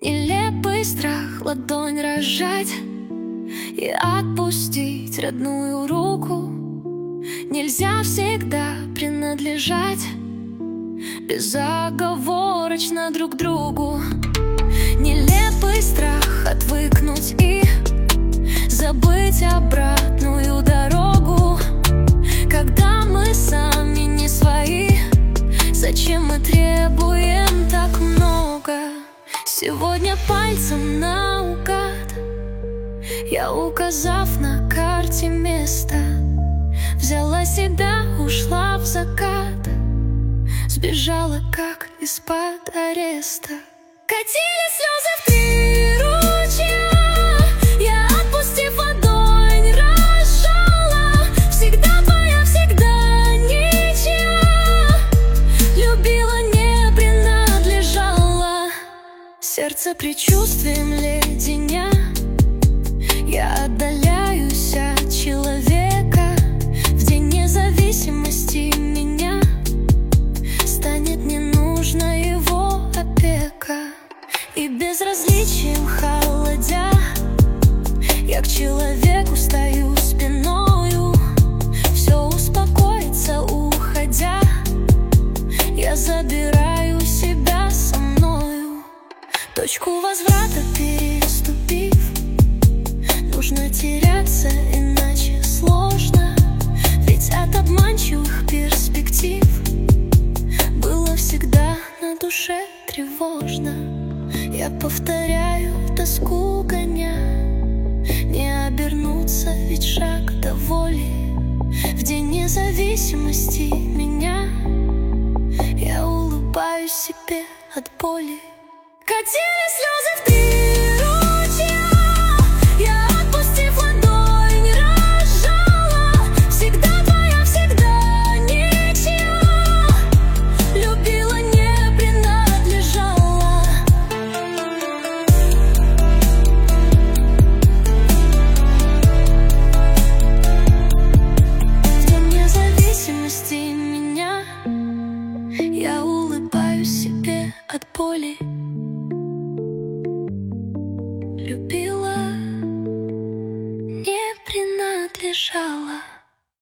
Нелепый страх ладонь разжать и отпустить родную руку. Нельзя всегда принадлежать безоговорочно друг другу. Нелепый страх отвыкнуть и забыть обратную дорогу. Когда мы сами не свои, зачем мы требуем так много? Сегодня пальцем наугад я, указав на карте место, взяла себя, ушла в закат, сбежала, как из-под ареста. Катили слезы в 3 ручья, я, отпустив ладонь, разжала. Всегда твоя, всегда ничья, любила, не принадлежала. Сердце предчувствием леденя, я отдаляюсь от человека. В день независимости меня станет не нужна его опека. И безразличием холодя, я к человеку стою спиною. Все успокоится, уходя, я забираю себя со мною. Точку возврата переступив, нужно теряться, иначе сложно. Ведь от обманчивых перспектив было всегда на душе тревожно. Я повторяю, тоску гоня, не обернуться, ведь шаг до воли. В день независимости меня, я улыбаюсь себе от боли. Катили слезы в 3 ручья, я, отпустив ладонь, разжала. Всегда твоя, всегда ничья, любила, не принадлежала. В день независимости меня, я улыбаюсь себе от боли. Любила, не принадлежала.